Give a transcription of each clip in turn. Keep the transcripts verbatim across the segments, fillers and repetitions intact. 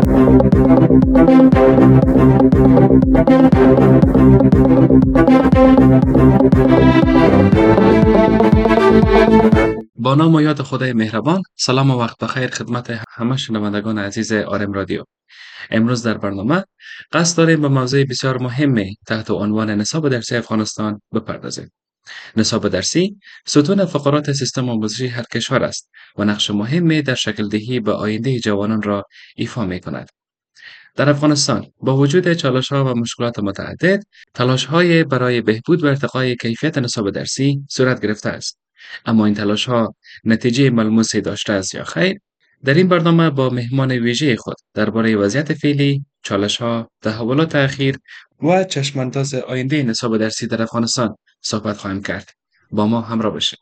با نام و یاد خدای مهربان. سلام و وقت بخیر خدمت همه شنوندگان عزیز آرم رادیو. امروز در برنامه قصد داریم به موضوع بسیار مهمی تحت عنوان نصاب درسی افغانستان بپردازیم. نصاب درسی ستون فقرات سیستم آموزشی هر کشور است و نقش مهمی در شکل دهی به آینده جوانان را ایفا می کند. در افغانستان با وجود چالش‌ها و مشکلات متعدد، تلاش‌های برای بهبود و ارتقای کیفیت نصاب درسی صورت گرفته است. اما این تلاش‌ها نتیجه ملموسی داشته است یا خیر؟ در این برنامه با مهمان ویژه خود درباره وضعیت فعلی، چالش‌ها، تحولات اخیر و چشمانداز آینده نصاب درسی در افغانستان صحبت خواهیم کرد. با ما همراه باشید.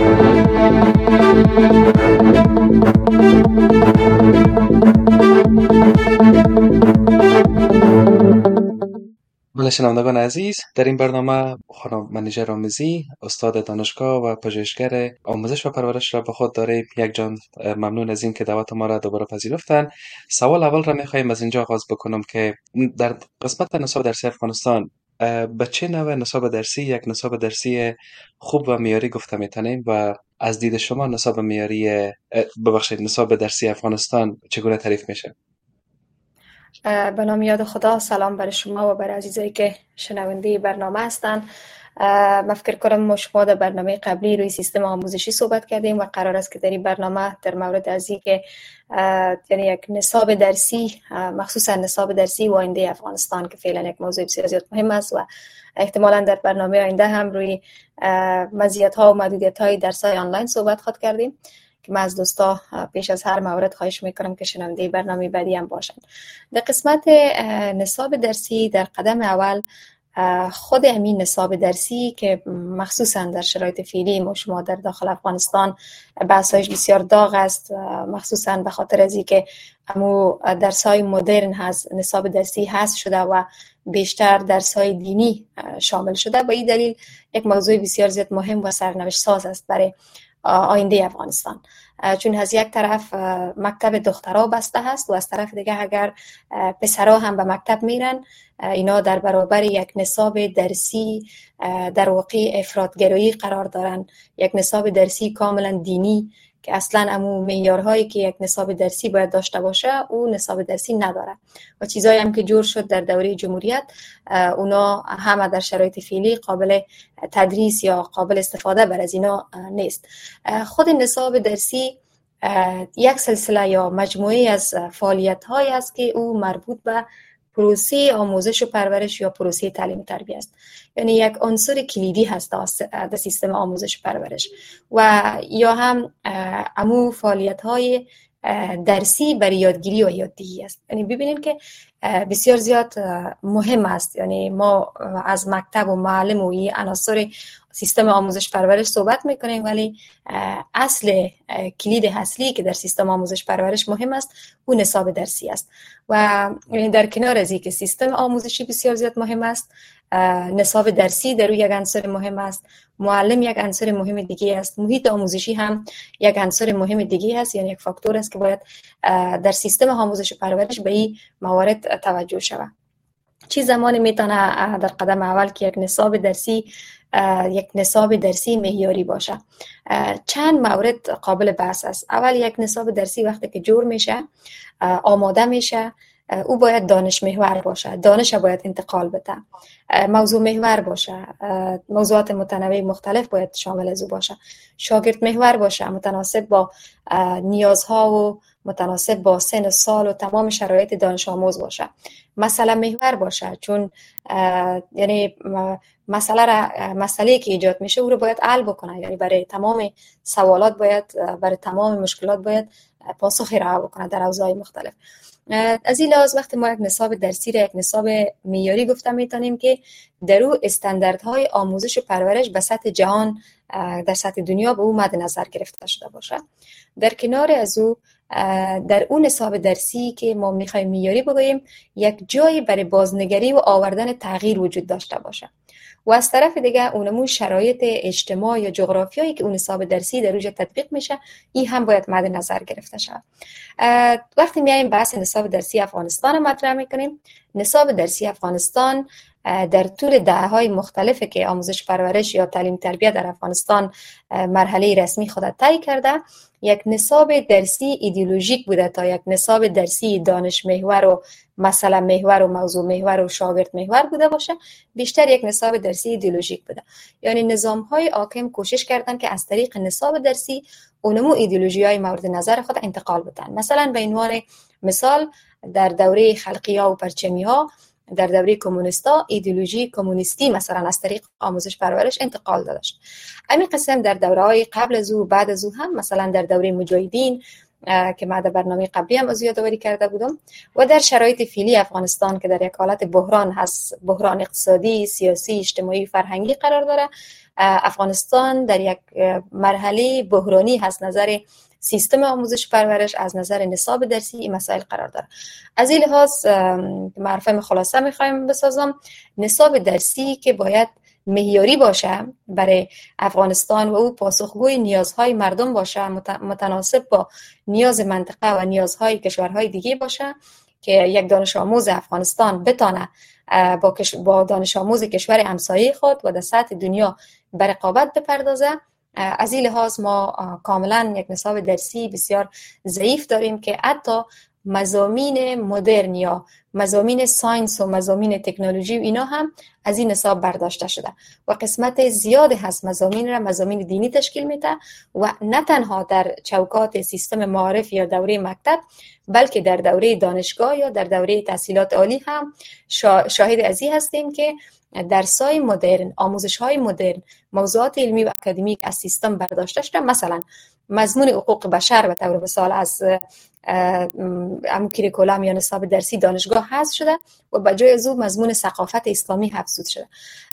بله شنوندگان عزیز، در این برنامه خانم منیژه آمیزی، استاد دانشگاه و پژوهشگر آموزش و پرورش را به خود داریم. یک جان ممنون از این که دعوت ما را دوباره پذیرفتن. سوال اول را می‌خوایم از اینجا آغاز بکنم که در قسمت نصاب درسی افغانستان به چه نوع نصاب درسی یک نصاب درسی خوب و معیاری گفته میتونیم و از دید شما نصاب معیاری ببخشید نصاب درسی افغانستان چگونه تعریف میشه؟ به نام یاد خدا، سلام برای شما و برای عزیزایی که شنونده برنامه هستند. من فکر کنم ما شما در برنامه قبلی روی سیستم آموزشی صحبت کردیم و قرار است که در این برنامه در مورد از این که یعنی یک نصاب درسی، مخصوصا نصاب درسی و آینده افغانستان که فعلا یک موضوع بسیار زیاد مهم است و احتمالاً در برنامه آینده هم روی مزیت‌ها و محدودیت‌های درس‌های آنلاین صحبت خواهد کردیم که من از دوستا پیش از هر مورد خواهش میکنم که شنونده برنامه بعدی هم باشند. در قسمت نصاب درسی در قدم اول خود همین نصاب درسی که مخصوصا در شرایط فعلی ما شما در داخل افغانستان بحثایش بسیار داغ است، مخصوصا به خاطر از اینکه امو درس‌های مدرن هست، نصاب درسی هست شده و بیشتر درس‌های دینی شامل شده. با این دلیل یک موضوع بسیار زیاد مهم و سرنوشت ساز است برای آینده افغانستان، چون از یک طرف مکتب دخترها بسته هست و از طرف دیگه اگر پسرها هم به مکتب میرن، اینا در برابر یک نصاب درسی در واقع افراط‌گرایی قرار دارن، یک نصاب درسی کاملا دینی که اصلا امو معیارهایی که یک نصاب درسی باید داشته باشه او نصاب درسی نداره و چیزایی هم که جور شد در دوره جمهوریت اونا همه در شرایط فعلی قابل تدریس یا قابل استفاده بر از اینا نیست. خود نصاب درسی یک سلسله یا مجموعه از فعالیت‌هایی است که او مربوط به پروسه آموزش و پرورش یا پروسه تعلیم و تربیت است، یعنی یک عنصر کلیدی هست در سیستم آموزش و پرورش و یا هم امو فعالیت‌های درسی برای یادگیری و یاددهی است. یعنی ببینید که بسیار زیاد مهم است، یعنی ما از مکتب و معلم و این عناصر سیستم آموزش پرورش صحبت میکنیم، ولی اصل کلید اصلی که در سیستم آموزش پرورش مهم است اون نصاب درسی است و در کنار از اینکه سیستم آموزشی بسیار زیاد مهم است، نصاب درسی در روی یک عنصر مهم است، معلم یک عنصر مهم دیگه است، محیط آموزشی هم یک عنصر مهم دیگه است، یعنی یک فاکتور است که باید در سیستم آموزش پرورش به این موارد توجه شود. چی زمانی میتونه در قدم اول که یک نصاب درسی یک نصاب درسی معیاری باشه؟ چند مورد قابل بحث است. اول یک نصاب درسی وقتی که جور میشه، آماده میشه، او باید دانش محور باشه، دانش باید انتقال بده، موضوع محور باشه، موضوعات متنوع مختلف باید شامل از او باشه، شاگرد محور باشه، متناسب با نیازها و متناسب با سن و سال و تمام شرایط دانش آموز باشه، مسئله محور باشه، چون یعنی مسئله را مسئله که ایجاد میشه او رو باید حل بکنه، یعنی برای تمام سوالات باید برای تمام مشکلات باید پاسخ ارائه بکنه در حوزه‌های مختلف. از این لحاظ وقتی ما یک نصاب درسی را یک نصاب معیاری گفته میتونیم که در او استانداردهای آموزش و پرورش به سطح جهان در سطح دنیا به او مد نظر گرفته شده باشه. در کنار از او در اون نصاب درسی که ما میخوایم معیاری بگوییم یک جایی برای بازنگری و آوردن تغییر وجود داشته باشه. و از طرف دیگه اونمون شرایط اجتماع یا جغرافیایی که اون نصاب درسی در روش تطبیق میشه این هم باید مد نظر گرفته شود. وقتی میایم بحث نصاب درسی افغانستان مطرح میکنیم، نصاب درسی افغانستان در طول دهه‌های مختلفی که آموزش پرورش یا تعلیم تربیت در افغانستان مرحله رسمی خود طی کرده، یک نصاب درسی ایدئولوژیک بوده تا یک نصاب درسی دانش محور و مسئله محور و موضوع محور و شاگرد محور بوده باشه، بیشتر یک نصاب درسی ایدئولوژیک بوده. یعنی نظام‌های حاکم کوشش کردن که از طریق نصاب درسی اونمو ایدئولوژی‌های مورد نظر خود انتقال بدن. مثلا به عنوان مثال در دوره خلقی‌ها و پرچمی‌ها، در دوره کمونیستا ایدئولوژی کمونیستی مثلا از طریق آموزش پرورش انتقال داشت. همین قسم در دوره‌های قبل از او بعد از او هم، مثلا در دوره مجاهدین که ما در برنامه قبلی هم از یادآوری کرده بودم و در شرایط فعلی افغانستان که در یک حالت بحران هست، بحران اقتصادی، سیاسی، اجتماعی، فرهنگی قرار داره، افغانستان در یک مرحله بحرانی هست نظر سیستم آموزش پرورش، از نظر نصاب درسی این مسائل قرار داره. از این لحاظ معرفه خلاصه میخوایم بسازم، نصاب درسی که باید معیاری باشه برای افغانستان و او پاسخگوی نیازهای مردم باشه، متناسب با نیاز منطقه و نیازهای کشورهای دیگه باشه که یک دانش آموز افغانستان بتانه با با دانش آموز کشور همسایه خود و در سطح دنیا به رقابت بپردازه. از این لحاظ ما کاملا یک نصاب درسی بسیار ضعیف داریم که حتی مضامین مدرن یا مضامین ساینس و مضامین تکنولوژی و اینا هم از این نصاب برداشته شده و قسمت زیادی هست مضامین را مضامین دینی تشکیل میده و نه تنها در چوکات سیستم معارف یا دوره مکتب، بلکه در دوره دانشگاه یا در دوره تحصیلات عالی هم شاهد از این هستیم که درس‌های مدرن، آموزش‌های مدرن، موضوعات علمی و اکادمیک از سیستم برداشته شده. مثلا مضمون حقوق بشر به طور مثال از ام کریکولم یا نصاب درسی دانشگاه حذف شده و به جای از او مضمون ثقافت اسلامی حفظ شده.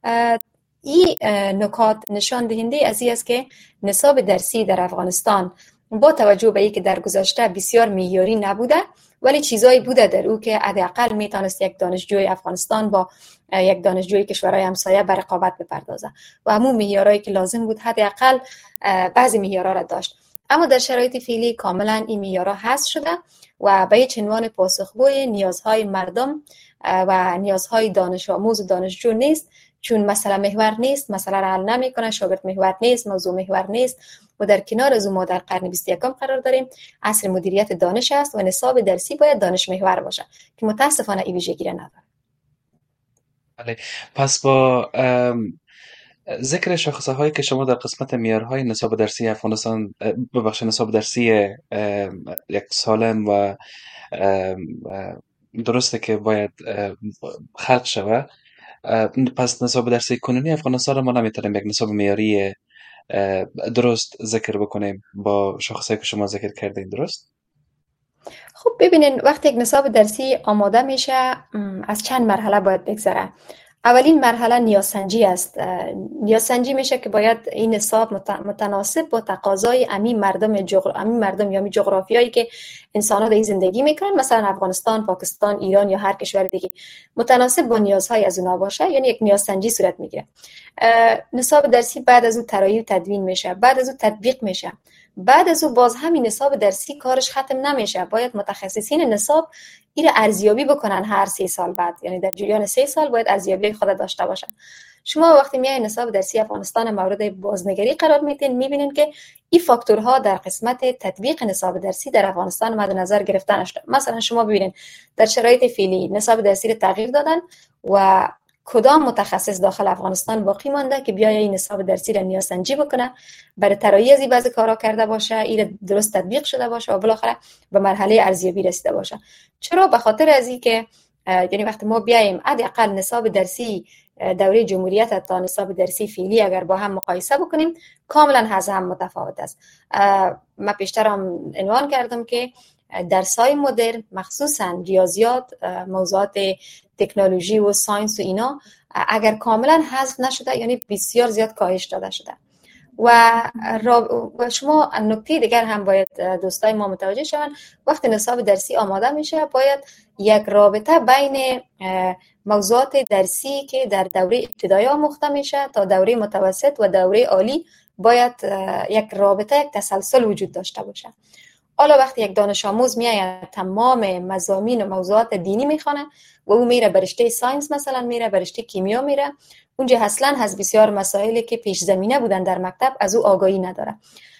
این نکات نشان دهنده از این است که نصاب درسی در افغانستان با توجه به اینکه در گذشته بسیار معیاری نبوده، ولی چیزایی بوده در او که حداقل میتونست یک دانشجوی افغانستان با یک دانشجوی کشورهای همسایه به رقابت بپردازه و همون معیارایی که لازم بود حداقل بعضی معیارها را داشت. اما در شرایط فعلی کاملا این معیارها حذف شده و به هیچ عنوان پاسخگوی نیازهای مردم و نیازهای دانش آموز و دانشجو نیست، چون مسئله محور نیست، مسئله را حل نمیکنه، شاگرد محور نیست، موضوع محور نیست و در کنار از ما در قرن بیست و یکم قرار داریم. عصر مدیریت دانش است و نصاب درسی باید دانش محور باشه که متاسفانه این ویژگی را نداره. بله، پس با ذکر شاخصه هایی که شما در قسمت معیارهای نصاب درسی افغانستان، ببخشید نصاب درسی یک سالم و درسته که باید خلق شود، پس نصاب درسی کنونی افغانستان را ما نمیتونیم یک نصاب معیاری درست ذکر بکنیم با شاخصهایی که شما ذکر کردین، درست؟ خب ببینین، وقتی یک نصاب درسی آماده میشه از چند مرحله باید بگذره. اولین مرحله نیازسنجی است. نیازسنجی میشه که باید این نصاب متناسب با تقاضای عموم مردم جغر... عموم مردم یا جغرافیایی که انسان‌ها در این زندگی میکنن، مثلا افغانستان، پاکستان، ایران یا هر کشور دیگه، متناسب با نیازهای از اونها باشه، یعنی یک نیازسنجی صورت میگیره. نصاب درسی بعد از اون طراحی و تدوین میشه، بعد از اون تطبیق میشه، بعد از اون باز همین نصاب درسی کارش ختم نمیشه، باید متخصصین نصاب این ارزیابی بکنن هر سه سال بعد، یعنی در جریان سه سال باید ارزیابی خود داشته باشن. شما وقتی میای نصاب درسی افغانستان مورد بازنگری قرار میدین، میبینین که این فاکتورها در قسمت تطبیق نصاب درسی در افغانستان مد نظر گرفته نشده. مثلا شما ببینین در شرایط فعلی نصاب درسی رو تغییر دادن و کدام متخصص داخل افغانستان باقی مانده که بیاید این نصاب درسی را نیازسنجی بکنه، برای طراحی از این بعضی کارا کرده باشه، این درست تطبیق شده باشه و بالاخره به مرحله ارزیابی رسیده باشه. چرا؟ به خاطر از این که یعنی وقتی ما بیایم حداقل نصاب درسی دوره جمهوریت تا نصاب درسی فعلی اگر با هم مقایسه بکنیم، کاملا از هم متفاوت است. من پیشتر هم عنوان کردم که درس‌های مدرن مخصوصا ریاضیات، موضوعات تکنولوژی و ساینس و اینا اگر کاملا حذف نشده، یعنی بسیار زیاد کاهش داده شده. و, و شما نکته دیگر هم باید دوستای ما متوجه شوند، وقتی نصاب درسی آماده میشه باید یک رابطه بین موضوعات درسی که در دوره ابتدایی آموخته میشه تا دوره متوسط و دوره عالی باید یک رابطه، یک تسلسل وجود داشته باشه. حالا وقتی یک دانش آموز میآید تمام مضامین و موضوعات دینی میخونه و او میره برشته ساینس، مثلا میره برشته کیمیا میره، اونجا اصلا از بسیار مسائلی که پیش زمینه بودن در مکتب از او آگاهی نداره.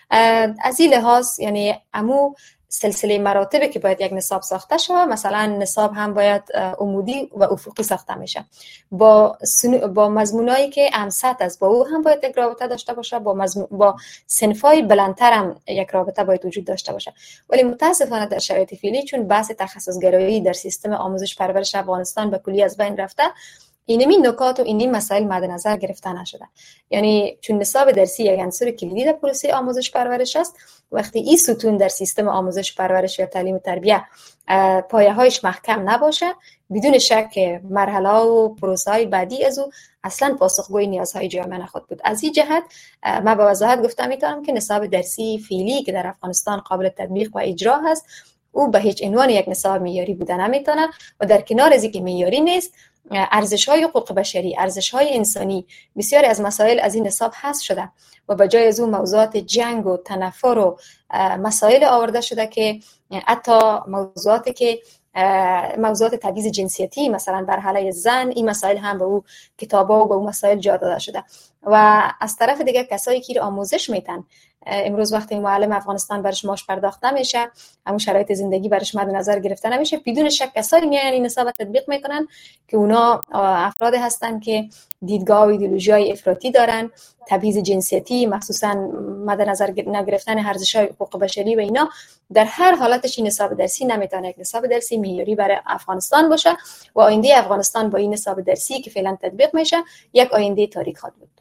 از این لحاظ یعنی امو سلسله مراتبی که باید یک نصاب ساخته شود، مثلا نصاب هم باید عمودی و افقی ساخته میشه با سنو... با مضمونایی که امثل است، با او هم باید یک رابطه داشته باشه، با مضمون با صنفای بلندتر هم یک رابطه باید وجود داشته باشه. ولی متاسفانه در شرایط فعلی چون بحث تخصص گرایی در سیستم آموزش پرورش افغانستان به کلی از بین رفته، اینمی نکات و اینمی مسائل مد نظر گرفته نشده. یعنی چون نصاب درسی یک عنصر کلیدی در پروسه آموزش پرورش است، وقتی این ستون در سیستم آموزش پرورش یا تعلیم و تربیت پایه‌هایش محکم نباشه، بدون شک مرحله و پروسه‌های بعدی از او اصلا پاسخگوی نیازهای جامعه نخواهد بود. از این جهت من با وضاحت گفتم میتونم که نصاب درسی فعلی که در افغانستان قابل تطبیق و اجرا هست، او به هیچ عنوان یک نصاب معیاری بوده نمیتونه و در کنار از اینکه معیاری نیست، ارزش‌های حقوق بشری، ارزش‌های انسانی، بسیاری از مسائل از این نصاب حذف شده و به جای از اون موضوعات جنگ و تنفر و مسائل آورده شده که حتی موضوعاتی که موضوعات تبعیض جنسیتی مثلا بر علیه زن، این مسائل هم به او کتابا و به او مسائل جا داده شده. و از طرف دیگه کسایی که آموزش میتن، امروز وقتی معلم افغانستان برش ماش پرداخت نمیشه، همون شرایط زندگی برش مد نظر گرفته نمیشه، بدون شک کسایی میان این نصاب تطبیق میکنن که اونا افراد هستن که دیدگاه و ایدئولوژی‌های افراطی دارن، تبعیض جنسیتی، مخصوصا مد نظر نگرفتن ارزش‌های حقوق بشری و اینا. در هر حالتش این نصاب درسی نمیتونه یک نصاب درسی معیاری برای افغانستان باشه و آینده افغانستان با این نصاب درسی که فعلا تطبیق میشه یک آینده تاریک خواهد بود.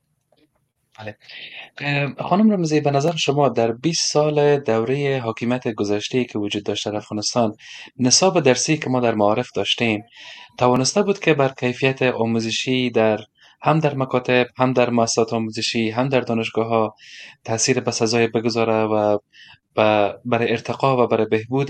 بله. خانم رمزی، به نظر شما در بیست سال دوره حاکمیت گذشته که وجود داشته در افغانستان، نصاب درسی که ما در معارف داشتیم توانسته بود که بر کیفیت آموزشی در هم در مکاتب، هم در مؤسسات آموزشی، هم در دانشگاه‌ها تاثیر بسزای بگذاره و برای ارتقا و برای بهبود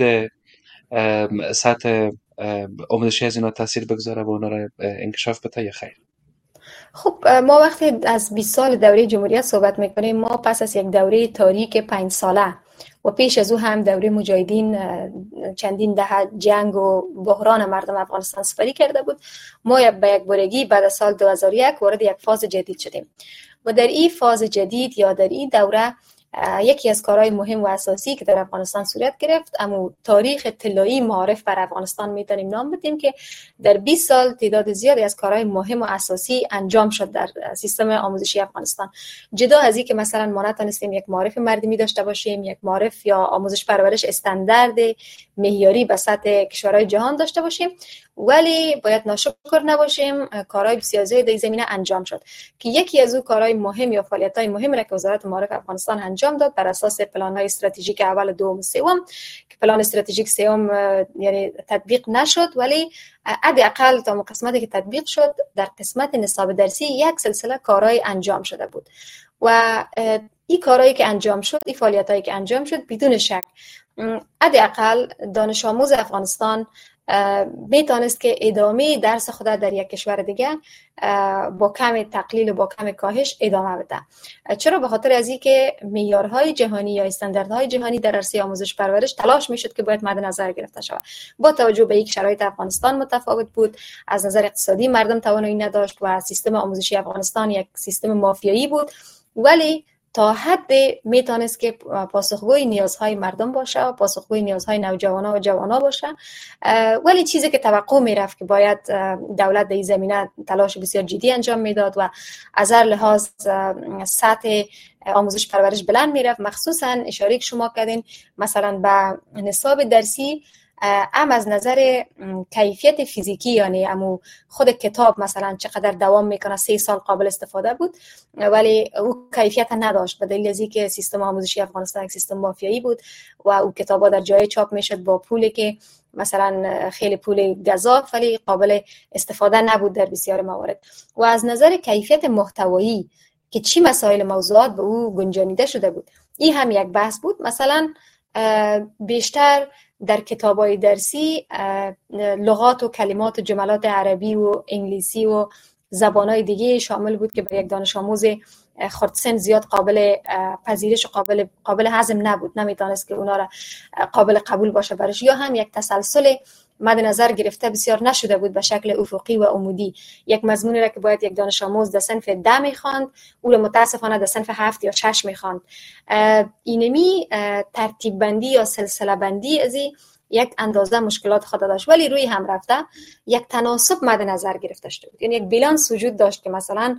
سطح آموزشی از اینا تاثیر بگذاره و اونا را انکشاف بده یا خیر؟ خب ما وقتی از بیست سال دوره جمهوریت صحبت میکنیم، ما پس از یک دوره تاریک پنج ساله و پیش از او هم دوره مجاهدین چندین دهه جنگ و بحران مردم افغانستان سپری کرده بود، ما به یک بارگی بعد از سال دو هزار و یک وارد یک فاز جدید شدیم و در این فاز جدید یا در این دوره یکی از کارهای مهم و اساسی که در افغانستان صورت گرفت، اما تاریخ طلایی معارف بر افغانستان میتونیم نام بدیم که در بیست سال تعداد زیادی از کارهای مهم و اساسی انجام شد در سیستم آموزشی افغانستان. جدا از این که مثلا ما نتونستیم یک معارف مردمی داشته باشیم، یک معارف یا آموزش پرورش استاندارد معیاری به سطح کشورهای جهان داشته باشیم، ولی باید ناشکر نباشیم، کارهای بسیار زیادی در زمینه انجام شد که یکی از اون کارهای مهم یا فعالیت‌های مهم را که وزارت معارف افغانستان انجام داد بر اساس پلان‌های استراتژیک اول، دوم و سوم، که پلان استراتژیک سوم یعنی تطبیق نشد، ولی حداقل تا قسمتی که تطبیق شد در قسمت نصاب درسی یک سلسله کارهای انجام شده بود و این کارهایی که انجام شد، این فعالیت‌هایی که انجام شد، بدون شک حداقل دانش آموز افغانستان میتونست که ادامه درس خود در یک کشور دیگه با کم تقلیل و با کم کاهش ادامه بده. چرا؟ به خاطر از اینکه معیارهای جهانی یا استانداردهای جهانی در عرصه آموزش پرورش تلاش میشد که باید مد نظر گرفته شود. با توجه به اینکه شرایط افغانستان متفاوت بود، از نظر اقتصادی مردم توانایی نداشت و سیستم آموزشی افغانستان یک سیستم مافیایی بود، ولی تا حد میتونست که پاسخگوی نیازهای مردم باشه، پاسخگوی نیازهای نوجوانا و جوانا باشه، ولی چیزی که توقع میرفت که باید دولت در این زمینه تلاش بسیار جدی انجام میداد و از هر لحاظ سطح آموزش پرورش بلند میرفت. مخصوصا اشاره که شما کردین مثلا به نصاب درسی، ام از نظر کیفیت فیزیکی، یعنی امو خود کتاب مثلا چقدر دوام میکنه، سه سال قابل استفاده بود، ولی او کیفیت نداشت به دلیل از اینکه سیستم آموزشی افغانستان یک سیستم مافیایی بود و او کتابا در جای چاپ میشد با پولی که مثلا خیلی پول گزاف ولی قابل استفاده نبود در بسیار موارد. و از نظر کیفیت محتوایی که چی مسائل موضوعات به او گنجانیده شده بود. این هم یک بحث بود. مثلا بیشتر در کتاب‌های درسی لغات و کلمات و جملات عربی و انگلیسی و زبان‌های دیگه شامل بود که برای یک دانش آموز خردسن زیاد قابل پذیرش و قابل قابل هضم نبود، نمیتونست که اونا را قابل قبول باشه برش، یا هم یک تسلسل مد نظر گرفته بسیار نشده بود به شکل افقی و عمودی. یک مضمونی را که باید یک دانش آموز در صنف ده میخواند، او را متاسفانه در صنف هفت یا شش میخواند. اینمی ترتیب بندی یا سلسله بندی از یک اندازه مشکلات خود داشت، ولی روی هم رفته یک تناسب مد نظر گرفته شده بود. یعنی یک بالانس وجود داشت که مثلا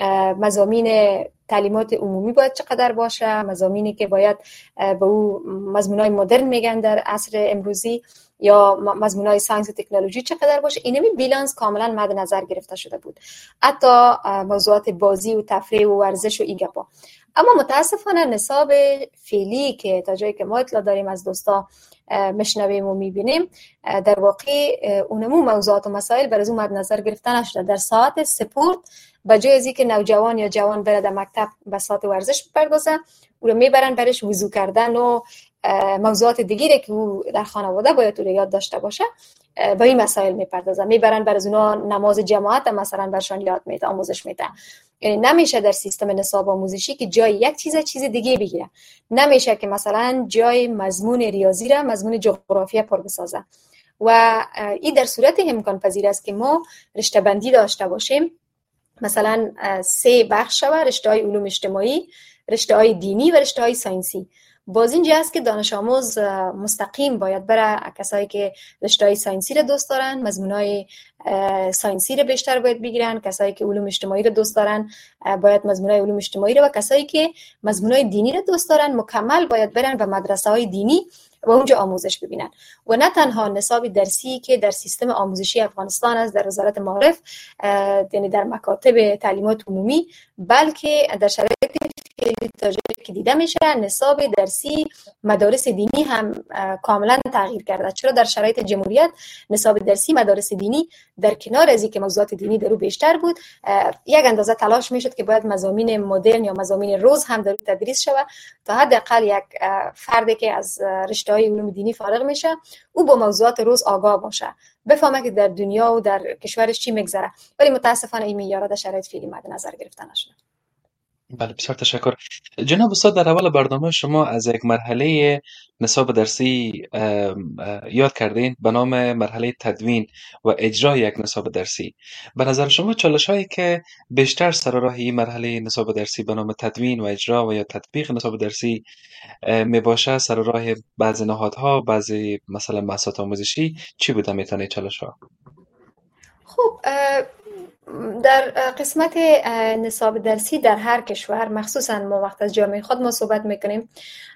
مضامین تعلیمات عمومی باید چقدر باشه، مضامینی که باید به او مضمونای مدرن میگن در عصر امروزی یا مضمونای ساینس و تکنولوژی چقدر باشه. اینمی بالانس کاملا مد نظر گرفته شده بود. حتی موضوعات بازی و تفریح و ورزش و ایگپا. اما متاسفانه نصاب فعلی که تا جایی که ما اطلاع داریم از دوستا مشنویم و میبینیم، در واقع اونمو موضوعات و مسائل بر از اون مد نظر گرفته نشده. در ساعت سپورت به جای از اینکه نوجوان یا جوان بره در مکتب به ساعت ورزش بپردازه، او رو میبرن برش وضو کردن و موضوعات دیگری که او در خانواده باید او رو یاد داشته باشه به این مسائل میپردازن. میبرن بر از اونا نماز جماعت مثلا برشان یاد میده، آموزش میده. یعنی نمیشه در سیستم نصاب آموزشی که جای یک چیز چیز دیگه بگیره. نمیشه که مثلا جای مضمون ریاضی را مضمون جغرافیا پر بسازه. و این در صورتی امکان پذیر است که ما رشته بندی داشته باشیم، مثلا سه بخش شود: رشته های علوم اجتماعی، رشته های دینی و رشته های ساینسی. باز اینجا است که دانش آموز مستقیم باید بره کسایی که رشته‌های ساینسی رو دوست دارن، مضمونای ساینسی رو بیشتر باید بگیرن، کسایی که علوم اجتماعی رو دوست دارن باید مضمونای علوم اجتماعی رو، و کسایی که مضمونای دینی رو دوست دارن مکمل باید برن به مدرسه‌های دینی و اونجا آموزش ببینن. و نه تنها نصاب درسی که در سیستم آموزشی افغانستان است، در وزارت معارف، یعنی در مکاتب تعلیمات عمومی، بلکه در شرایط فعلی که دیده میشه نصاب درسی مدارس دینی هم کاملا تغییر کرده. چرا در شرایط جمهوریت نصاب درسی مدارس دینی در کنار از اینکه موضوعات دینی در او بیشتر بود، یک اندازه تلاش میشد که باید مضامین مدرن یا مضامین روز هم در او تدریس شود تا حداقل یک فردی که از رشته‌های علوم دینی فارغ میشه او با موضوعات روز آگاه باشه، بفهمه که در دنیا و در کشورش چی میگذره. ولی متاسفانه این معیارات در شرایط فعلی مد نظر گرفته نشده. بله، بسیار تشکر. جناب استاد، در اول برنامه شما از یک مرحله نصاب درسی یاد کردین به نام مرحله تدوین و اجرای یک نصاب درسی. به نظر شما چالش هایی که بیشتر سر راه این مرحله نصاب درسی به نام تدوین و اجرا و یا تطبیق نصاب درسی می باشه سر راه بعضی نهادها، بعضی مثلا مؤسسات آموزشی، چی بوده میتونه چالش ها؟ خب در قسمت نصاب درسی در هر کشور، مخصوصا ما وقت از جامعه خود ما صحبت میکنیم،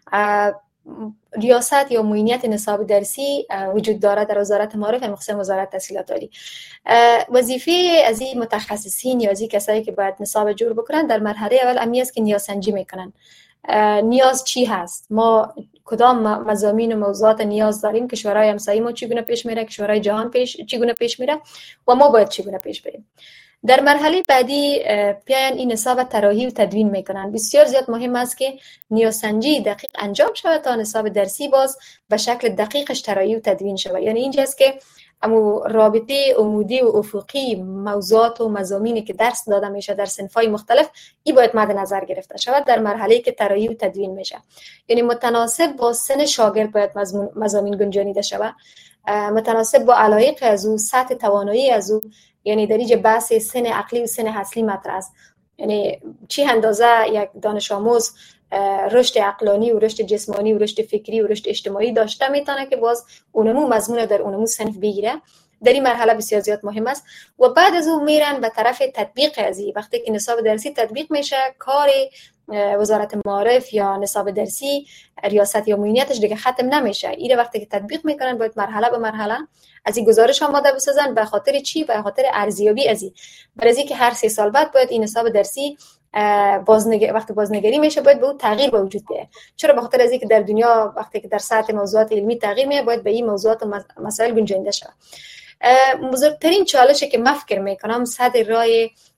ریاست یا معینیت نصاب درسی وجود داره در وزارت معارف، مخصوصا وزارت تحصیلات عالی. وظیفه از این متخصصین یا از این کسایی که باید نصاب جور بکنن در مرحله اول امی است که نیاز سنجی میکنن. نیاز چی هست؟ ما کدام مضامین و موضوعات نیاز داریم؟ کشورهای همسایه ما چگونه پیش میره؟ کشورهای جهان پیش چگونه پیش میره؟ و ما باید چگونه پیش بریم؟ در مرحله بعدی پیان این نصاب طراحی و تدوین میکنن. بسیار زیاد مهم است که نیازسنجی دقیق انجام شود تا نصاب درسی باز به شکل دقیقش طراحی و تدوین شود. یعنی اینجاست که امو رابطه عمودی و افقی موضوعات و مضامینی که درس داده میشه در صنف‌های مختلف، این باید مد نظر گرفته شود در مرحله که طراحی و تدوین میشه. یعنی متناسب با سن شاگرد باید مضامین گنجانیده شود، متناسب با علایق از او، سطح توانایی از او. یعنی در اینجا بحث سن عقلی و سن حاصلی مطرح است. یعنی چی اندازه یک دانش آموز رشد عقلانی و رشد جسمانی و رشد فکری و رشد اجتماعی داشته میتونه که باز اونمو مضمون در اونمو صنف بگیره. در این مرحله بسیار زیاد مهم است. و بعد از اون میرن به طرف تطبیق از این. وقتی که نصاب درسی تطبیق میشه، کار وزارت معارف یا نصاب درسی ریاست یا معینیتش دیگه ختم نمیشه. ایره وقتی که تطبیق میکنن باید مرحله به مرحله از این گزارش آماده بسازن. به خاطر چی؟ به خاطر ارزیابی از این. برای که هر سه سال بعد باید این نصاب درسی بازنگر... وقتی بازنگری میشه باید به اون تغییر به وجود بیاد. چرا؟ به خاطر از اینکه در دنیا وقتی که در سطح موضوعات علمی تغییر میاد باید به این موضوعات و مسائل گنجانده شود. بزرگترین چالشی که من فکر میکنم صد راه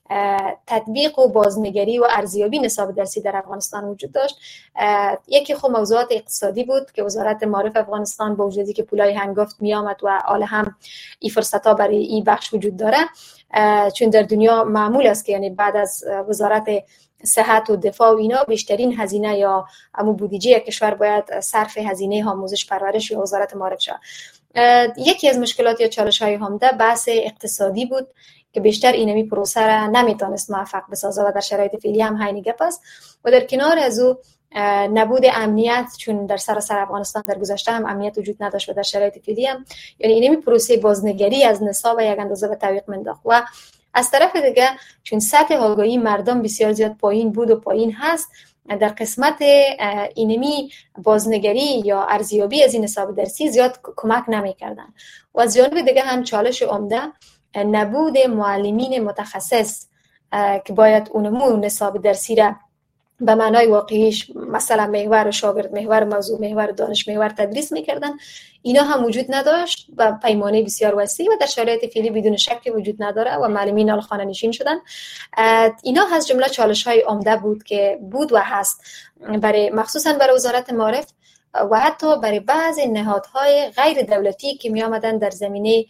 تطبیق و بازنگری و ارزیابی نصاب درسی در افغانستان وجود داشت. یکی خب موضوعات اقتصادی بود که وزارت معارف افغانستان با وجودی که پولای هنگفت می آمد و حالا هم این فرصت ها برای این بخش وجود داره، چون در دنیا معمول است که یعنی بعد از وزارت صحت و دفاع و اینا بیشترین هزینه یا امو بودجه کشور باید صرف هزینه آموزش پرورش یا وزارت معارف شود. یکی از مشکلات یا چالش های عمده بحث اقتصادی بود که بیشتر اینمی پروسه را نمیتونست موفق بسازه و در شرایط فعلی هم همین گپ است. و در کنار از او نبود امنیت، چون در سراسر افغانستان در گذشته هم امنیت وجود نداشت و در شرایط فعلی هم یعنی اینمی پروسه بازنگری از نصاب یک اندازه به تعویق منداخت. و از طرف دیگه چون سطح آگاهی مردم بسیار زیاد پایین بود و پایین هست، در قسمت اینمی بازنگری یا ارزیابی از این نصاب درسی زیاد کمک نمی‌کردن. و از جانب دیگه هم چالش عمده نبود معلمین متخصص که باید اونمو نصاب درسی را به معنای واقعیش مثلا محور و شاگرد محور، موضوع محور، دانش محور تدریس میکردن، اینا هم وجود نداشت و پیمانه بسیار وسیع و در شرایط فعلی بدون شک وجود نداره و معلمین حال خانه نشین شدن. اینا از جمله چالش های عمده بود که بود و هست برای مخصوصا برای وزارت معارف و حتی برای بعضی نهادهای غیر دولتی که می آمدن در زمینه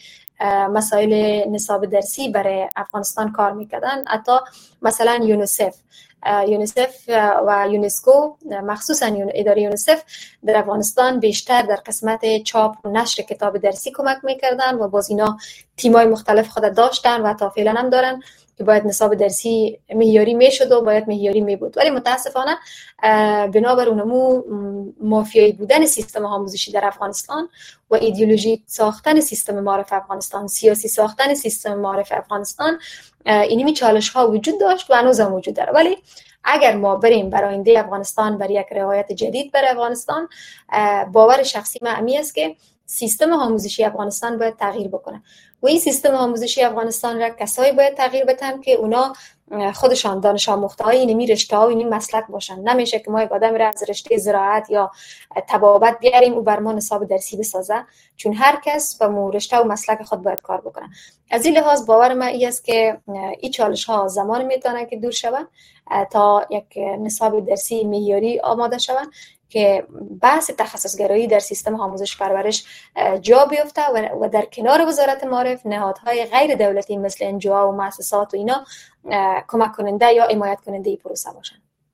مسائل نصاب درسی برای افغانستان کار میکردن. حتی مثلا یونیسف یونیسف و یونسکو، مخصوصا اداره یونیسف در افغانستان بیشتر در قسمت چاپ و نشر کتاب درسی کمک میکردن و باز اینا تیمای مختلف خود داشتن و تا فعلا هم دارن که باید نصاب درسی معیاری میشد و باید معیاری می بود. ولی متاسفانه بنابر اونمو مافیایی بودن سیستم آموزشی در افغانستان و ایدئولوژی ساختن سیستم معارف افغانستان، سیاسی ساختن سیستم معارف افغانستان، اینمی چالش ها وجود داشت و هنوز هم وجود داره. ولی اگر ما بریم برای آینده افغانستان، برای یک روایت جدید برای افغانستان، باور شخصی من امی است که سیستم آموزشی افغانستان باید تغییر بکنه و این سیستم آموزشی افغانستان را کسایی باید تغییر بدن که اونا خودشان دانش آموخته‌های اینمی رشته‌ها و این مسلک باشن. نمیشه که ما یک آدم را از رشته زراعت یا طبابت بیاریم و بر ما نصاب درسی بسازه، چون هر کس به مو رشته و مسلک خود باید کار بکنه. از این لحاظ باور من این است که این چالش‌ها زمان میتونه که دور شود تا یک نصاب درسی معیاری آماده شود که بحث تخصصگرایی در سیستم آموزش پرورش جا بیفته و در کنار وزارت معارف نهادهای غیر دولتی مثل انجوها و مؤسسات و اینا کمک کننده یا حمایت کننده این پروسه باشن.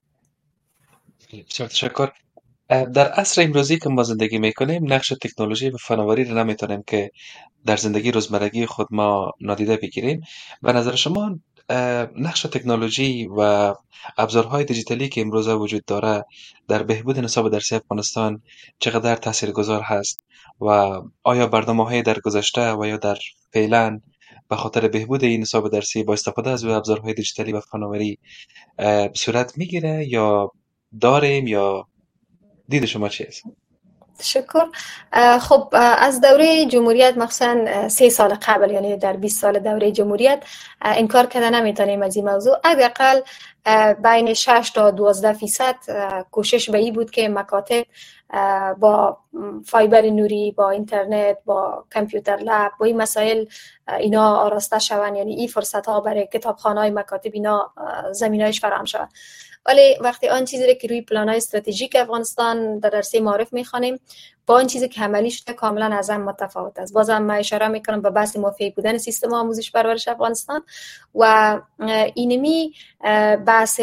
بسیار تشکر. در عصر امروزی که ما زندگی میکنیم، نقش تکنولوژی و فناوری رو نمیتونیم که در زندگی روزمرگی خود ما نادیده بگیریم. به نظر شما نقش تکنولوژی و ابزارهای دیجیتالی که امروزه وجود داره در بهبود نصاب درسی افغانستان چقدر تاثیرگذار هست و آیا برنامه‌های در گذشته و یا در فعلا به خاطر بهبود این نصاب درسی با استفاده از ابزارهای دیجیتالی و فناوری صورت میگیره یا داریم، یا دید شما چی است؟ تشکر. خب از دوره جمهوریت مخصوصا سه سال قبل، یعنی در بیست سال دوره جمهوریت انکار کردن نمیتونیم از این موضوع. حداقل بین شش تا دوازده فیصد کوشش به این بود که مکاتب با فایبر نوری، با اینترنت، با کامپیوتر لب، با این مسائل اینا آراسته شوند، یعنی این فرصت ها برای کتابخانه‌های مکاتب اینا زمینه‌اش فراهم شود. ولی وقتی آن چیزی که روی پلان‌های استراتژیک افغانستان در درس معارف می‌خوانیم با آن چیزی که عملی شده کاملا از هم متفاوت است. بازم من اشاره میکنم به بحث موفق بودن سیستم آموزش پرورش افغانستان و اینمی بحث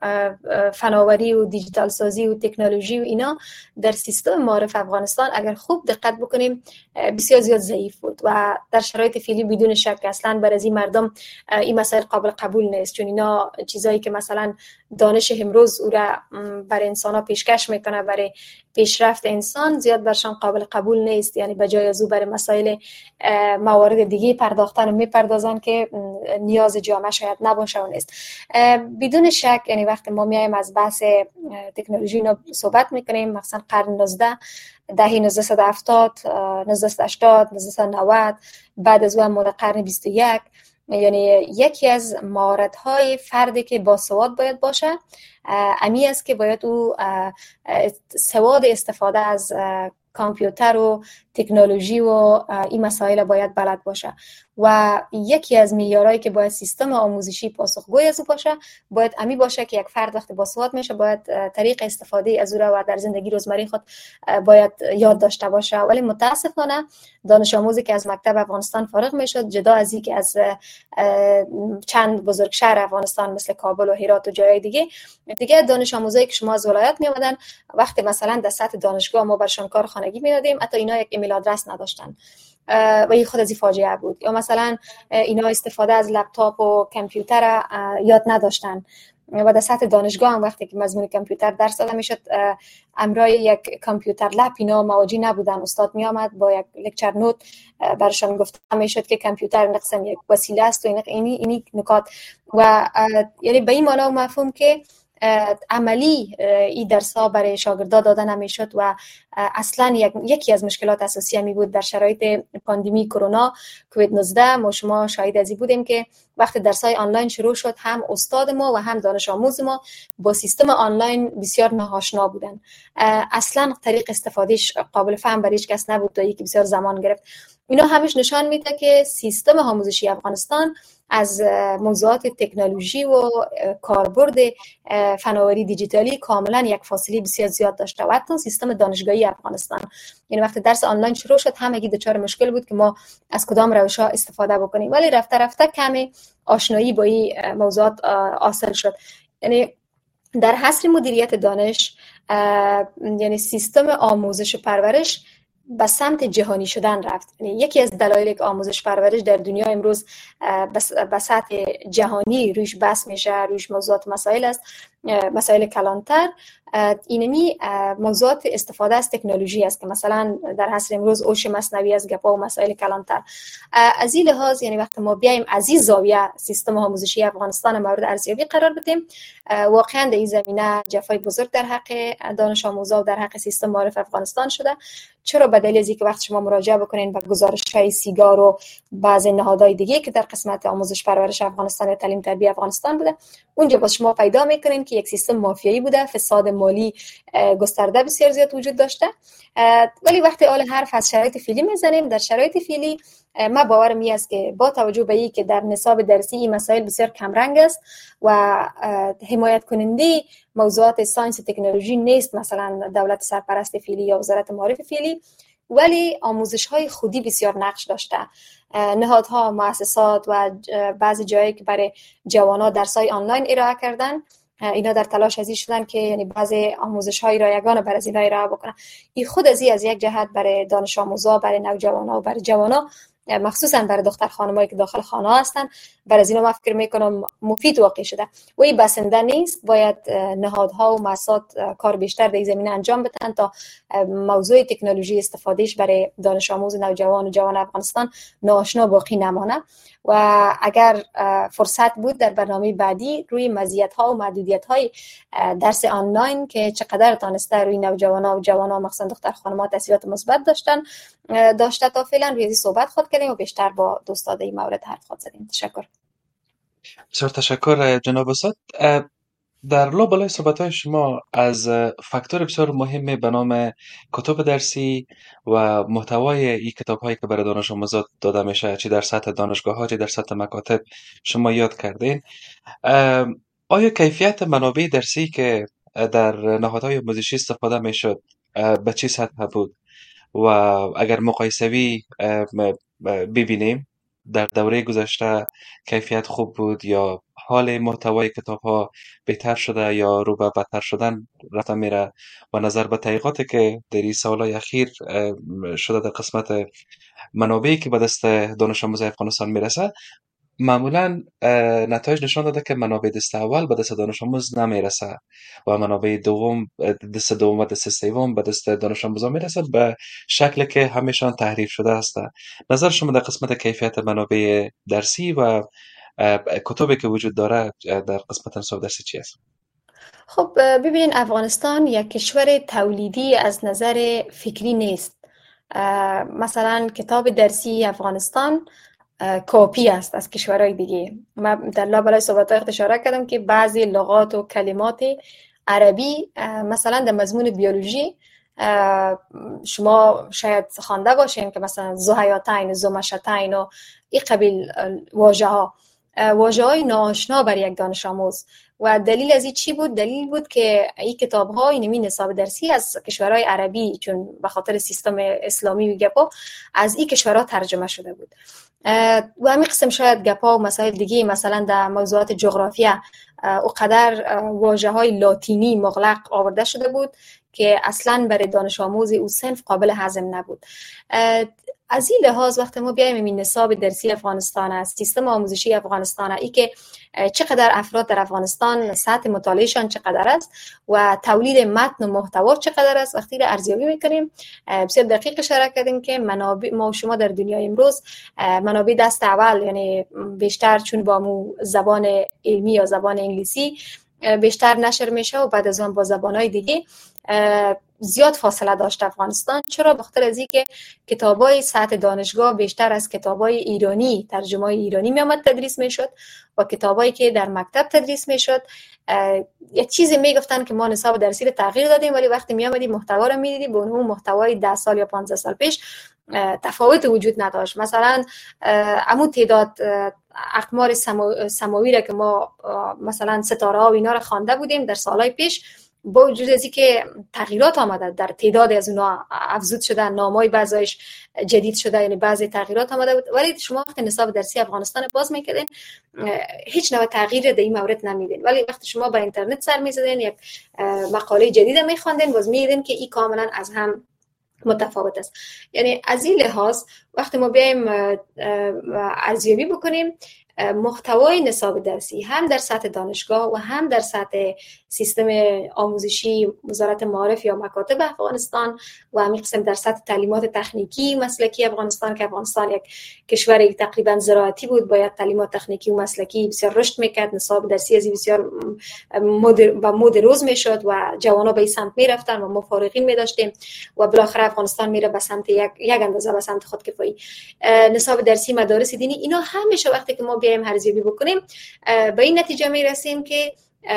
فناوری و دیجیتال سازی و تکنولوژی و اینا در سیستم معارف افغانستان اگر خوب دقت بکنیم بسیار زیاد ضعیف بود و در شرایط فعلی بدون شک اصلا برای این مردم این مسائل قابل قبول نیست، چون اینا چیزایی که مثلا دانش امروز او را برای انسان ها پیشکش میکنه برای پیشرفت انسان زیاد برشان قابل قبول نیست. یعنی بجای از او برای مسائل موارد دیگه پرداختن و میپردازن که نیاز جامعه شاید نباشه و نیست. بدون شک یعنی وقتی ما میایم از بحث تکنولوژی اینا صحبت میکنیم، مثلا قرن نوزده دهه نوزده هفتاد نوزده هشتاد نوزده نود بعد از اون قرن بیست و یک، یعنی یکی از مهارت‌های فردی که باسواد باید باشه امی است که باید او سواد استفاده از کامپیوتر و تکنولوژی و این مسائل باید بلد باشه و یکی از معیارهایی که باید سیستم آموزشی پاسخگوی از او باشه باید امی باشه که یک فرد وقتی باسواد میشه باید طریق استفاده از او را و در زندگی روزمره خود باید یاد داشته باشه. ولی متاسفانه دانش آموزی که از مکتب افغانستان فارغ میشد، جدا از اینکه از چند بزرگ شهر افغانستان مثل کابل و هرات و جای دیگه دیگه دانش آموزایی که شما از ولایت می آمدن وقتی مثلا در سطح دانشگاه ما برشان کار خانگی می دادیم حتی اینا یک ایمیل آدرس نداشتن و این خود از این فاجعه بود. یا مثلا اینا استفاده از لپتاپ و کامپیوتر یاد نداشتن و در سطح دانشگاه هم وقتی که مضمون کامپیوتر درس داده میشد امرای یک کامپیوتر لپ اینا مواجه نبودن. استاد می آمد با یک لکچر نوت برشان گفته میشد که کامپیوتر نقصا یک وسیله است و اینی اینی نکات و یعنی به این معنی مفهوم که عملی این درس ها برای شاگردا داده نمیشد و اصلا یک، یکی از مشکلات اساسی می بود در شرایط پاندمی کرونا کووید نوزده. ما شما شاهد از این بودیم که وقتی درس های آنلاین شروع شد هم استاد ما و هم دانش آموز ما با سیستم آنلاین بسیار ناآشنا بودن. اصلا طریق استفادهش قابل فهم برای هیچ کس نبود تا اینکه بسیار زمان گرفت. اینا همش نشان میده که سیستم آموزشی افغانستان از موضوعات تکنولوژی و کاربرد فناوری دیجیتالی کاملا یک فاصله بسیار زیاد داشته و حتی سیستم دانشگاهی افغانستان. یعنی وقتی درس آنلاین شروع شد همگی دچار مشکل بود که ما از کدام روش‌ها استفاده بکنیم، ولی رفته رفته کمی آشنایی با این موضوعات حاصل شد. یعنی در حصر مدیریت دانش یعنی سیستم آموزش و پرورش به سمت جهانی شدن رفت. یعنی یکی از دلایل که آموزش پرورش در دنیا امروز به سطح جهانی روش بحث میشه، روش موضوعات مسائل است، مسائل کلانتر، اینمی موضوعات استفاده از تکنولوژی است که مثلا در عصر امروز هوش مصنوعی از گپا و مسائل کلانتر. از این لحاظ یعنی وقتی ما بیایم از این زاویه سیستم آموزشی افغانستان مورد ارزیابی قرار بدیم، واقعا در این زمینه جفای بزرگ در حق دانش آموزا و در حق سیستم معارف افغانستان شده. چرا؟ به دلیل اینکه وقتی شما مراجعه بکنین به گزارش‌های سیگار و بعضی نهادهای دیگه که در قسمت آموزش پرورش افغانستان یا تعلیم تربیت افغانستان بوده، اونجا با شما پیدا میکنین که یک سیستم مافیایی بوده، فساد مالی گسترده بسیار زیاد وجود داشته. ولی وقتی اول حرف از شرایط فعلی میزنیم، در شرایط فعلی ما باورم این است که با توجه به اینکه در نصاب درسی این مسائل بسیار کم رنگ است و حمایت کننده موضوعات ساینس و تکنولوژی نیست، مثلا دولت سرپرست فعلی یا وزارت معارف فعلی، ولی آموزش های خودی بسیار نقش داشته. نهادها، مؤسسات و بعضی جایی که برای جوانان درس‌های آنلاین ارائه کردن، اینا در تلاش ازی شدن که یعنی بعضی آموزش‌های رایگان برای از اینا ارائه بکنن. این خود ازی از یک جهت برای دانش آموزا، برای نوجوانا و برای جوانا، مخصوصا برای دختر خانمایی که داخل خانه هستن، برای از اینا ما فکر میکنم مفید واقع شده. و این بسنده نیست، باید نهادها و مؤسسات کار بیشتر در این زمینه انجام بدن تا موضوع تکنولوژی استفادهش برای دانش آموز نوجوان و جوان افغانستان ناآشنا باقی نمانه. و اگر فرصت بود در برنامه بعدی روی مزیت‌ها و محدودیت‌های درس آنلاین که چقدر تانسته روی نوجوانا و جوانا مخصوصا دختر خانم‌ها تاثیرات مثبت داشتن داشته، تا فعلا روی صحبت خود کردیم و بیشتر با دوستان این مورد حرف خود زدیم. تشکر. بسیار تشکر جناب استاد. در لابلای صحبت‌های شما از فاکتور بسیار مهمی به نام کتب درسی و محتوای این کتاب‌هایی که برای دانش آموزان داده میشه، چی در سطح دانشگاه‌ها چی در سطح مکاتب، شما یاد کردین. آیا کیفیت منابع درسی که در نهادهای آموزشی استفاده میشد به چه سطح بود و اگر مقایسوی ببینیم در دوره گذشته کیفیت خوب بود یا حال محتوای کتاب ها بهتر شده یا رو به بدتر شدن رفته میره؟ و نظر به تحقیقاتی که در این سالهای اخیر شده در قسمت منابعی که به دست دانش آموز افغانستان میرسه، معمولا نتایج نشان داده که منابع دست اول به دست دانش آموز نمیرسه و منابع دوم دست دوم و دست سوم به دست دانش آموزا میرسه به شکلی که همیشان تحریف شده است. نظر شما در قسمت کیفیت منابع درسی و کتبی که وجود داره در قسمت نصاب درسی چی است؟ خب ببینین، افغانستان یک کشور تولیدی از نظر فکری نیست. مثلا کتاب درسی افغانستان کپی است از کشورهای دیگه. من در لابلای صحبت‌های اشاره کردم که بعضی لغات و کلمات عربی مثلا در مضمون بیولوژی شما شاید خوانده باشین که مثلا ذوحیاتین، ذومشتین و این قبیل واژه ها واژه های ناآشنا بر یک دانش آموز. و دلیل از این چی بود؟ دلیل بود که این کتاب ها اینمی نصاب درسی از کشورهای عربی، چون به خاطر سیستم اسلامی و گپا از این کشورها ترجمه شده بود. و همین قسم شاید گپا و مسائل دیگه، مثلا در موضوعات جغرافیا اونقدر واژه های لاتینی مغلق آورده شده بود که اصلا برای دانش آموز او صنف قابل هضم نبود. از این لحاظ وقتی ما بیایم این نصاب درسی افغانستان است، سیستم آموزشی افغانستان است، ای که چقدر افراد در افغانستان سطح مطالعهشان چقدر است و تولید متن و محتوا چقدر است، وقتی را ارزیابی میکنیم بسیار دقیق اشاره کردیم که منابع ما و شما در دنیای امروز منابع دست اول، یعنی بیشتر چون با مو زبان علمی یا زبان انگلیسی بیشتر نشر میشه و بعد از اون با زبانهای دیگه زیاد فاصله داشت افغانستان. چرا؟ بخاطر از اینکه کتابای سطح دانشگاه بیشتر از کتابای ایرانی، ترجمه ایرانی می آمد تدریس میشد و کتابایی که در مکتب تدریس میشد یک چیزی میگفتن که ما نصاب درسی رو تغییر دادیم، ولی وقتی می آمدی محتوا رو میدیدی به اون محتوای ده سال یا پانزده سال پیش تفاوت وجود نداشت. مثلا عمو تعداد اقمار سماوی را که ما مثلا ستاره ها و اینا رو خوانده بودیم در سالهای پیش، با وجود از اینکه تغییرات آمده در تعداد از اونها افزود شده، نامای بعضیش جدید شده، یعنی بعضی تغییرات آمده بود، ولی شما وقتی نصاب درسی افغانستان باز میکردین هیچ نوع تغییر در این مورد نمیدین. ولی وقتی شما با اینترنت سر میزدین یک مقاله جدید میخواندین، باز میدیدین که این کاملا از هم متفاوت است. یعنی از این لحاظ وقتی ما بیایم ارزیابی بکنیم محتوای نصاب درسی هم در سطح دانشگاه و هم در سطح سیستم آموزشی وزارت معارف یا مکاتب افغانستان و همین قسم در سطح تعلیمات تکنیکی مسلکی افغانستان، که افغانستان یک کشور تقریبا زراعتی بود، باید تعلیمات تکنیکی و مسلکی بسیار رشد میکرد، نصاب درسی از بسیار مدر و مد روز میشد و جوانا به این سمت میرفتن و ما فارغین میداشتیم و بالاخره افغانستان میره به سمت یک یک اندازه به سمت خودکفایی. نصاب درسی مدارس دینی اینا همیشه وقتی که ما بیایم ارزیابی بکنیم به این نتیجه میرسیم که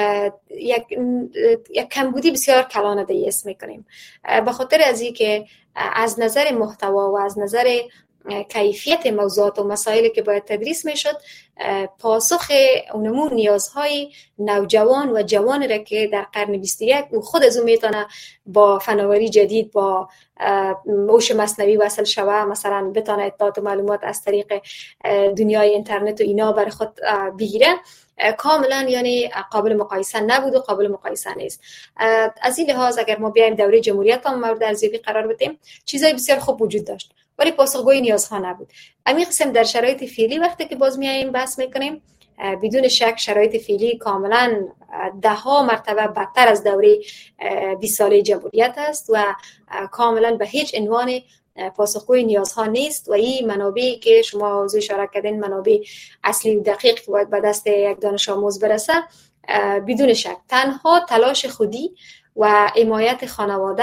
یک یک کمبودی بسیار کلان دیس میکنیم، به خاطر از این که از نظر محتوا و از نظر کیفیت موضوعات و مسائلی که باید تدریس میشد پاسخ اونمون نیازهای نوجوان و جوان را که در قرن بیست و یک او خود از اون میتونه با فناوری جدید، با هوش مصنوعی وصل شوه، مثلا بتونه اطلاعات و معلومات از طریق دنیای اینترنت و اینا بر خود بگیره، کاملا یعنی قابل مقایسه نبود و قابل مقایسه نیست. از این لحاظ اگر ما بیایم دوره جمهوریت هم مورد ارزیابی قرار بدیم، چیزای بسیار خوب وجود داشت ولی پاسخگوی نیازها نبود. همین قسم در شرایط فعلی وقتی که باز میایم بحث میکنیم، بدون شک شرایط فعلی کاملا ده ها مرتبه بدتر از دوره بیست ساله جمهوریت است و کاملا به هیچ عنوان پاسخگوی نیازها نیست و این منابعی که شما از اشاره کردین منابع اصلی و دقیق که باید به دست یک دانش آموز برسه، بدون شک تنها تلاش خودی و حمایت خانواده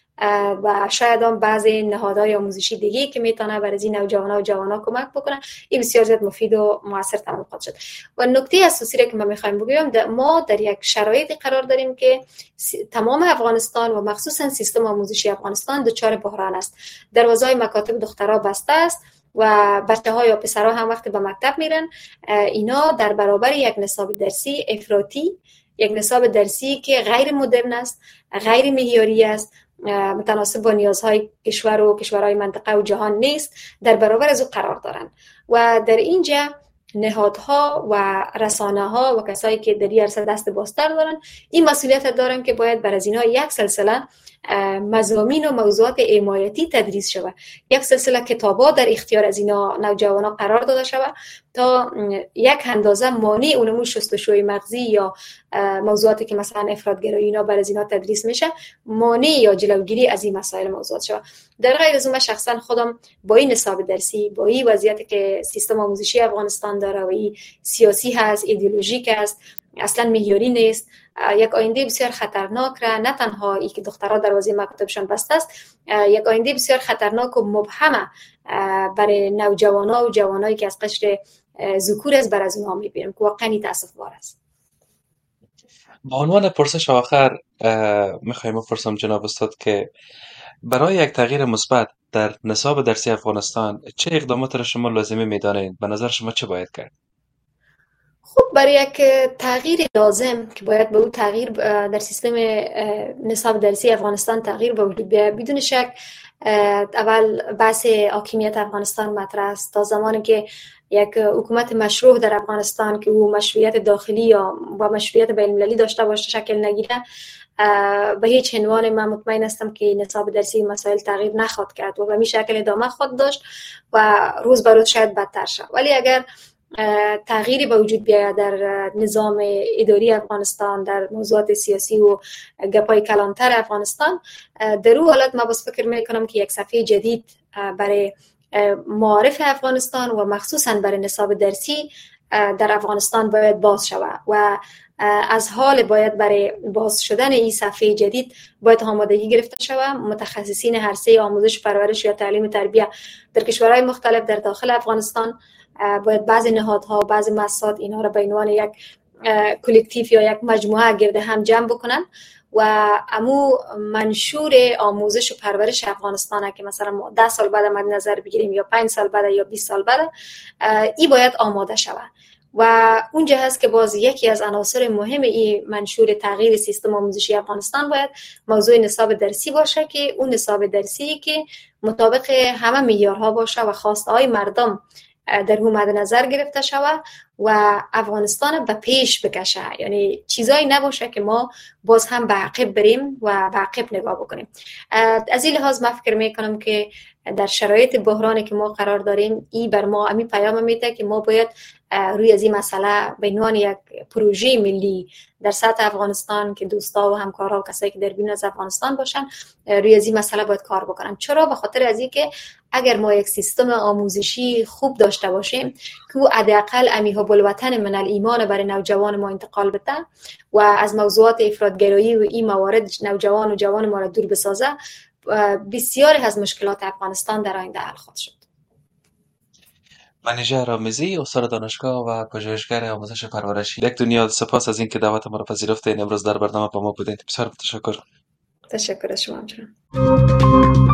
و شاید هم بعضی نهادهای آموزشی دیگه که میتونه برای این نوجوانا و جوانا کمک بکنه، این بسیار زیاد مفید و موثر تمام خواهد شد. و نکته اساسی را که ما میخوایم بگویم، ما در یک شرایطی قرار داریم که تمام افغانستان و مخصوصا سیستم آموزشی افغانستان دچار بحران است. دروازه‌های مکاتب دخترها بسته است و بچه‌ها یا پسرها هم وقتی به مکتب میرن، اینا در برابر یک نصاب درسی افراطی، یک نصاب درسی که غیر مدرن است، غیر معیاری است، متناسب با نیازهای کشور و کشورهای منطقه و جهان نیست، در برابر از او قرار دارند و در اینجا نهادها و رسانه ها و کسایی که در این عرصه دست بازتر دارن این مسئولیت دارن که باید بر از اینها یک سلسله مضامین و موضوعات حمایتی تدریس شود، یک سلسله کتابا در اختیار از اینا نوجوانا قرار داده شود تا یک اندازه مانع اونمون شستشوی مغزی یا موضوعاتی که مثلا افراطگرایی اینا بر از اینا تدریس میشه مانع یا جلوگیری از این مسائل موضوعات شود. در غیر از اون شخصا خودم با این نصاب درسی، با این وضعیتی که سیستم آموزشی افغانستان داره و این سیاسی هست، ایدئولوژیک است، اصلا معیاری نیست، یک آینده بسیار خطرناک را نه تنها ای که دخترها دروازه مکتبشان بسته است، یک آینده بسیار خطرناک و مبهمه برای نوجوانا و جوانایی که از قشر ذکور است بر از اونها میبینیم که واقعا تاسف‌بار است. به عنوان پرسش آخر میخوایم بپرسم جناب استاد که برای یک تغییر مثبت در نصاب درسی افغانستان چه اقدامات را شما لازمه میدانید؟ به نظر شما چه باید کرد؟ خب برای یک تغییر لازم که باید به اون تغییر در سیستم نصاب درسی افغانستان تغییر به وجود بیاید، بدون شک اول بحث حاکمیت افغانستان مطرح است. تا زمانی که یک حکومت مشروع در افغانستان که او مشروعیت داخلی یا با مشروعیت بین المللی داشته باشه شکل نگیره، به هیچ عنوان من مطمئن هستم که نصاب درسی مسائل تغییر نخواهد کرد و به همین شکل ادامه خواهد داشت و روز به روز شاید بدتر شود. ولی اگر تغییری به وجود بیاید در نظام اداری افغانستان، در موضوعات سیاسی و گپای کلانتر افغانستان، در اون حالت ما بس فکر میکنم که یک صفحه جدید برای معارف افغانستان و مخصوصا برای نصاب درسی در افغانستان باید باز شود و از حال باید برای باز شدن این صفحه جدید باید آمادگی گرفته شود. متخصصین حرسه آموزش پرورش یا تعلیم تربیت در کشورهای مختلف در داخل افغانستان باید بعضی نهادها و بعضی مؤسسات اینها را به عنوان یک کلکتیو یا یک مجموعه گرد هم جمع بکنن و امو منشور آموزش و پرورش افغانستان که مثلا ما ده سال بعد مد نظر بگیریم یا پنج سال بعد یا بیست سال بعد، این باید آماده شود و اونجا هست که باز یکی از عناصر مهم این منشور تغییر سیستم آموزشی افغانستان باید موضوع نصاب درسی باشه که اون نصاب درسی که مطابق همه معیارها باشه و خواسته های مردم در اون مد نظر گرفته شود و افغانستان به پیش بکشه، یعنی چیزایی نباشه که ما باز هم به عقب بریم و به عقب نگاه بکنیم. از این لحاظ من فکر میکنم که در شرایط بحرانی که ما قرار داریم این بر ما امی پیام میده که ما باید روی از این مسئله به عنوان یک پروژه ملی در سطح افغانستان که دوستا و همکارها و کسایی که در بیرون از افغانستان باشن روی از این مسئله باید کار بکنن. چرا؟ به خاطر از این که اگر ما یک سیستم آموزشی خوب داشته باشیم که او حداقل امیها بالوطن من الایمان برای نوجوان ما انتقال بده و از موضوعات افراطگرایی و این موارد نوجوان و جوان ما را دور بسازه، بسیاری از مشکلات افغانستان در آینده حل خواهد شد. منیژه رامزی، استاد دانشگاه و پژوهشگر آموزش پرورشی، یک دنیا سپاس از اینکه دعوت ما را پذیرفتید. امروز در برنامه با ما بودید. بسیار تشکر. تشکر از شما.